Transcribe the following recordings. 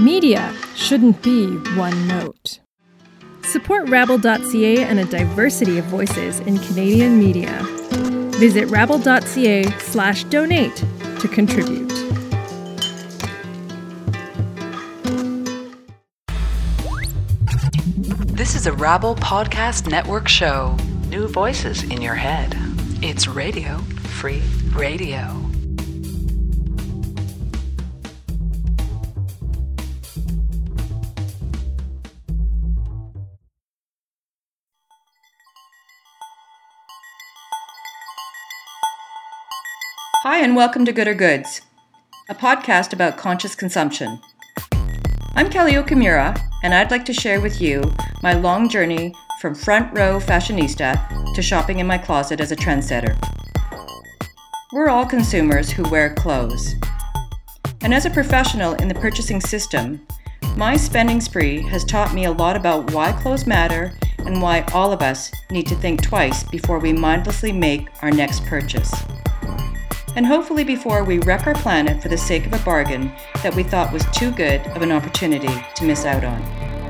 Media shouldn't be one note. Support Rabble.ca and a diversity of voices in Canadian media. Visit rabble.ca/donate to contribute. This is a Rabble Podcast Network show. New voices in your head. It's Radio Free Radio. Hi, and welcome to Good or Goods, a podcast about conscious consumption. I'm Kelly Okamura, and I'd like to share with you my long journey from front row fashionista to shopping in my closet as a trendsetter. We're all consumers who wear clothes. And as a professional in the purchasing system, my spending spree has taught me a lot about why clothes matter and why all of us need to think twice before we mindlessly make our next purchase. And hopefully before we wreck our planet for the sake of a bargain that we thought was too good of an opportunity to miss out on.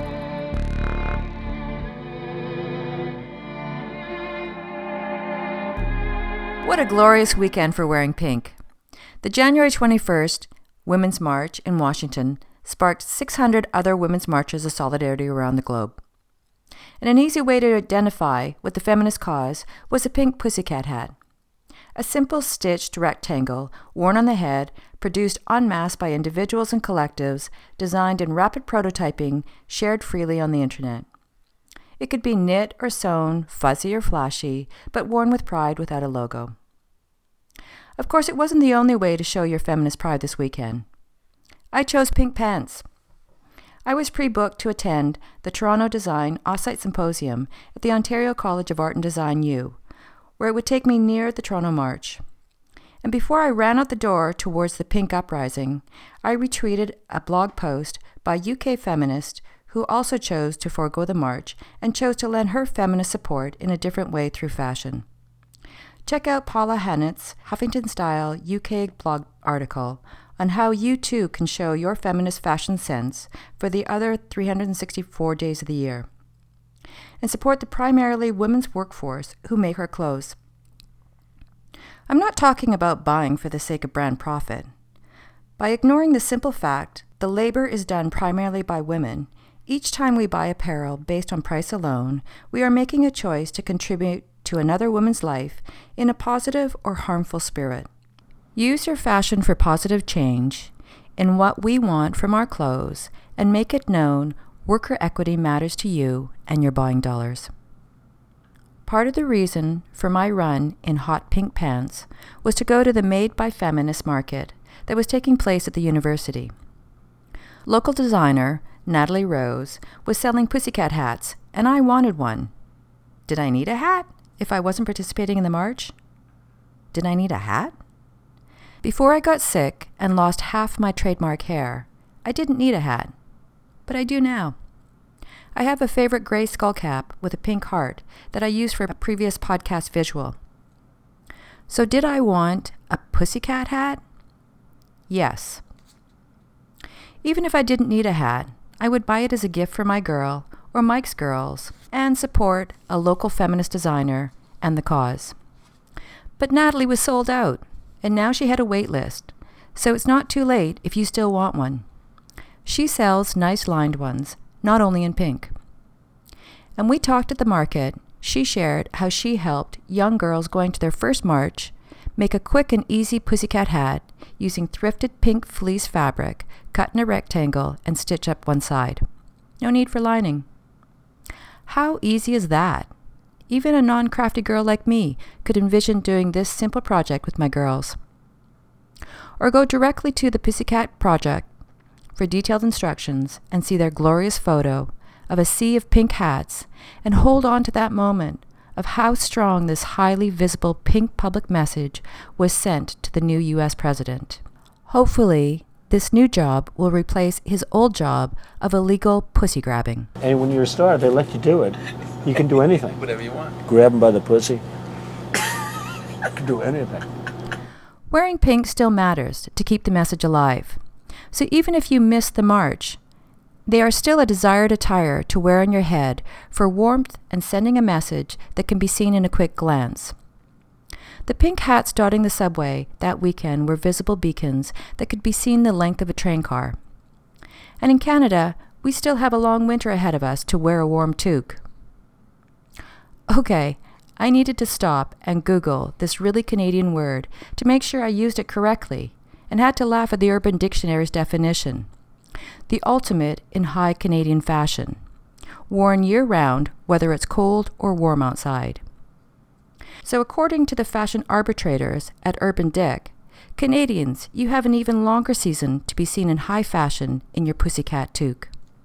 What a glorious weekend for wearing pink. The January 21st Women's March in Washington sparked 600 other women's marches of solidarity around the globe. And an easy way to identify with the feminist cause was a pink pussycat hat. A simple stitched rectangle worn on the head, produced en masse by individuals and collectives, designed in rapid prototyping, shared freely on the internet. It could be knit or sewn, fuzzy or flashy, but worn with pride without a logo. Of course, it wasn't the only way to show your feminist pride this weekend. I chose pink pants. I was pre-booked to attend the Toronto Design Offsite Symposium at the Ontario College of Art and Design U, where it would take me near the Toronto March. And before I ran out the door towards the pink uprising, I retweeted a blog post by UK feminist who also chose to forego the march and chose to lend her feminist support in a different way through fashion. Check out Paula Hannett's Huffington Style UK blog article on how you too can show your feminist fashion sense for the other 364 days of the year, and support the primarily women's workforce who make our clothes. I'm not talking about buying for the sake of brand profit. By ignoring the simple fact the labor is done primarily by women, each time we buy apparel based on price alone, we are making a choice to contribute to another woman's life in a positive or harmful spirit. Use your fashion for positive change in what we want from our clothes and make it known worker equity matters to you and your buying dollars. Part of the reason for my run in hot pink pants was to go to the Made by Feminist market that was taking place at the university. Local designer Natalie Rose was selling pussycat hats, and I wanted one. Did I need a hat if I wasn't participating in the march? Did I need a hat? Before I got sick and lost half my trademark hair, I didn't need a hat. But I do now. I have a favorite gray skull cap with a pink heart that I used for a previous podcast visual. So did I want a pussycat hat? Yes. Even if I didn't need a hat, I would buy it as a gift for my girl or Mike's girls and support a local feminist designer and the cause. But Natalie was sold out, and now she had a wait list, so it's not too late if you still want one. She sells nice lined ones, not only in pink. And we talked at the market. She shared how she helped young girls going to their first march make a quick and easy pussycat hat using thrifted pink fleece fabric cut in a rectangle and stitch up one side. No need for lining. How easy is that? Even a non-crafty girl like me could envision doing this simple project with my girls. Or go directly to the Pussycat Project for detailed instructions and see their glorious photo of a sea of pink hats and hold on to that moment of how strong this highly visible pink public message was sent to the new U.S. president. Hopefully, this new job will replace his old job of illegal pussy grabbing. And when you're a star, they let you do it. You can do anything. Whatever you want. Grab them by the pussy. You can do anything. Wearing pink still matters to keep the message alive. So even if you missed the march, They are still a desired attire to wear on your head for warmth and sending a message that can be seen in a quick glance. The pink hats dotting the subway that weekend were visible beacons that could be seen the length of a train car. And in Canada, we still have a long winter ahead of us to wear a warm toque. Okay, I needed to stop and Google this really Canadian word to make sure I used it correctly, and had to laugh at the Urban Dictionary's definition. The ultimate in high Canadian fashion, worn year-round whether it's cold or warm outside. So according to the fashion arbitrators at Urban Dick, Canadians, you have an even longer season to be seen in high fashion in your pussycat toque.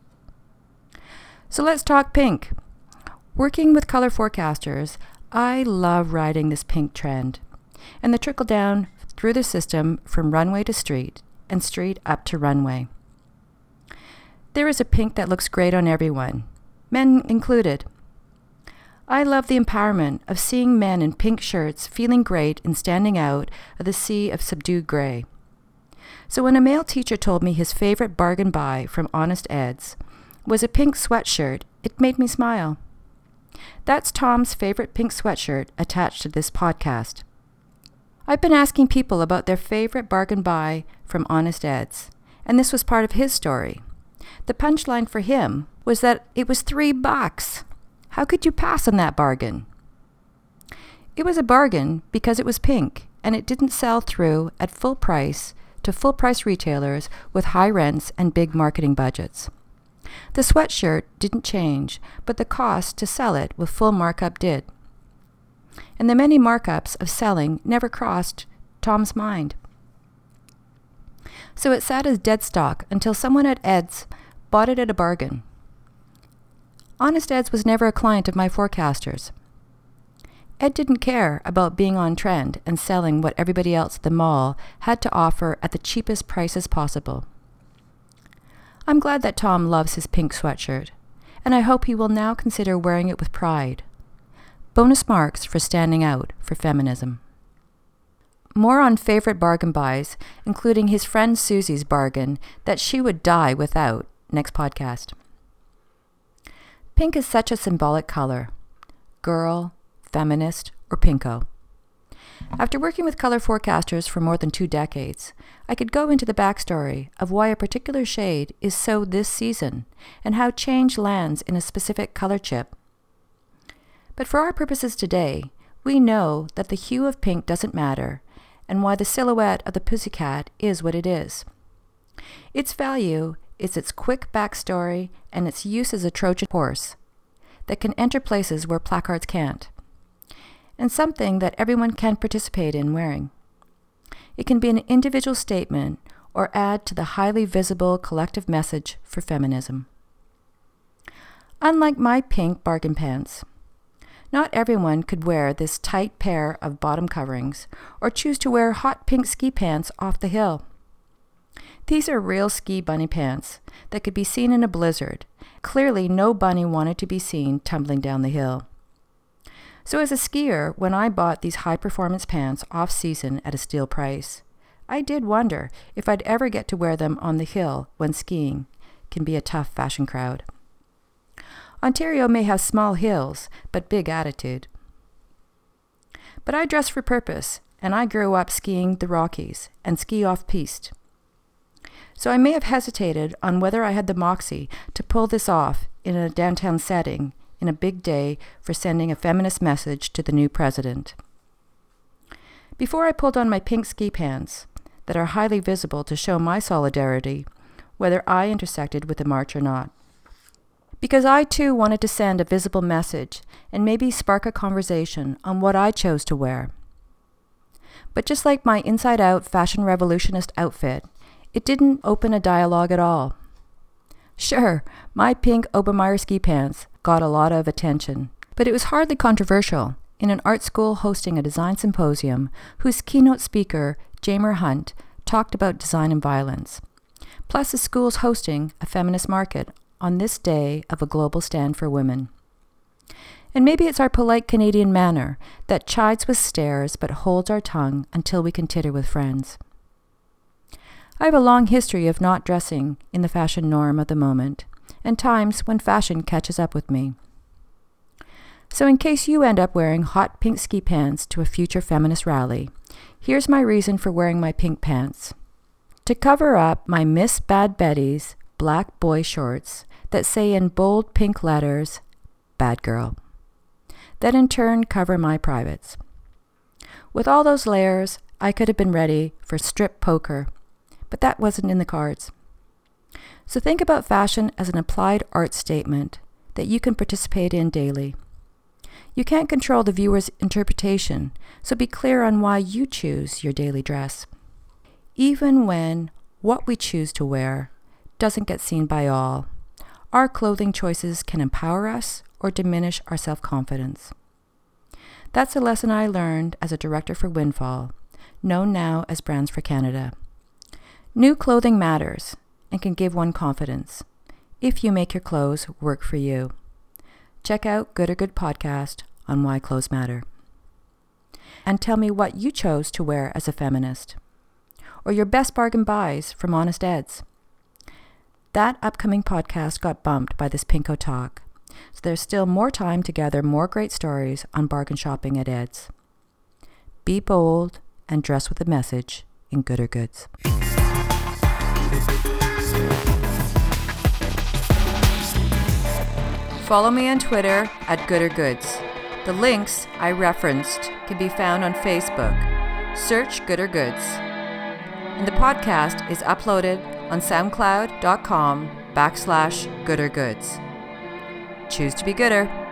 So let's talk pink. Working with color forecasters, I love riding this pink trend and the trickle down through the system from runway to street and street up to runway. There is a pink that looks great on everyone, men included. I love the empowerment of seeing men in pink shirts feeling great and standing out of the sea of subdued gray. So when a male teacher told me his favorite bargain buy from Honest Ed's was a pink sweatshirt, it made me smile. That's Tom's favorite pink sweatshirt attached to this podcast. I've been asking people about their favorite bargain buy from Honest Ed's, and this was part of his story. The punchline for him was that it was $3. How could you pass on that bargain? It was a bargain because it was pink, and it didn't sell through at full price to full-price retailers with high rents and big marketing budgets. The sweatshirt didn't change, but the cost to sell it with full markup did. And the many markups of selling never crossed Tom's mind. So it sat as dead stock until someone at Ed's bought it at a bargain. Honest Ed's was never a client of my forecasters. Ed didn't care about being on trend and selling what everybody else at the mall had to offer at the cheapest prices possible. I'm glad that Tom loves his pink sweatshirt, and I hope he will now consider wearing it with pride. Bonus marks for standing out for feminism. More on favorite bargain buys, including his friend Susie's bargain that she would die without, next podcast. Pink is such a symbolic color. Girl, feminist, or pinko. After working with color forecasters for more than 2 decades, I could go into the backstory of why a particular shade is so this season and how change lands in a specific color chip. But for our purposes today, we know that the hue of pink doesn't matter and why the silhouette of the pussycat is what it is. Its value is its quick backstory and its use as a Trojan horse that can enter places where placards can't, and something that everyone can participate in wearing. It can be an individual statement or add to the highly visible collective message for feminism. Unlike my pink bargain pants, not everyone could wear this tight pair of bottom coverings or choose to wear hot pink ski pants off the hill. These are real ski bunny pants that could be seen in a blizzard. Clearly, no bunny wanted to be seen tumbling down the hill. So as a skier, when I bought these high-performance pants off-season at a steal price, I did wonder if I'd ever get to wear them on the hill when skiing can be a tough fashion crowd. Ontario may have small hills, but big attitude. But I dress for purpose, and I grew up skiing the Rockies and ski off-piste. So I may have hesitated on whether I had the moxie to pull this off in a downtown setting in a big day for sending a feminist message to the new president. Before I pulled on my pink ski pants that are highly visible to show my solidarity, whether I intersected with the march or not. Because I too wanted to send a visible message and maybe spark a conversation on what I chose to wear. But just like my inside-out fashion revolutionist outfit, it didn't open a dialogue at all. Sure, my pink Obermeyer ski pants got a lot of attention, but it was hardly controversial in an art school hosting a design symposium whose keynote speaker, Jamer Hunt, talked about design and violence. Plus the school's hosting a feminist market on this day of a global stand for women. And maybe it's our polite Canadian manner that chides with stares but holds our tongue until we can titter with friends. I have a long history of not dressing in the fashion norm of the moment, and times when fashion catches up with me. So in case you end up wearing hot pink ski pants to a future feminist rally, here's my reason for wearing my pink pants. To cover up my Miss Bad Betty's black boy shorts that say in bold pink letters, Bad Girl. That in turn cover my privates. With all those layers, I could have been ready for strip poker, but that wasn't in the cards. So think about fashion as an applied art statement that you can participate in daily. You can't control the viewer's interpretation, so be clear on why you choose your daily dress. Even when what we choose to wear doesn't get seen by all, our clothing choices can empower us or diminish our self-confidence. That's a lesson I learned as a director for Windfall, known now as Brands for Canada. New clothing matters and can give one confidence if you make your clothes work for you. Check out Good or Good podcast on why clothes matter. And tell me what you chose to wear as a feminist, or your best bargain buys from Honest Eds. That upcoming podcast got bumped by this Pinko talk, so there's still more time to gather more great stories on bargain shopping at Eds. Be bold and dress with a message in Good or Goods. Follow me on Twitter at Good or Goods. The links I referenced can be found on Facebook. Search Good or Goods. And the podcast is uploaded on soundcloud.com/Good or Goods. Choose to be gooder.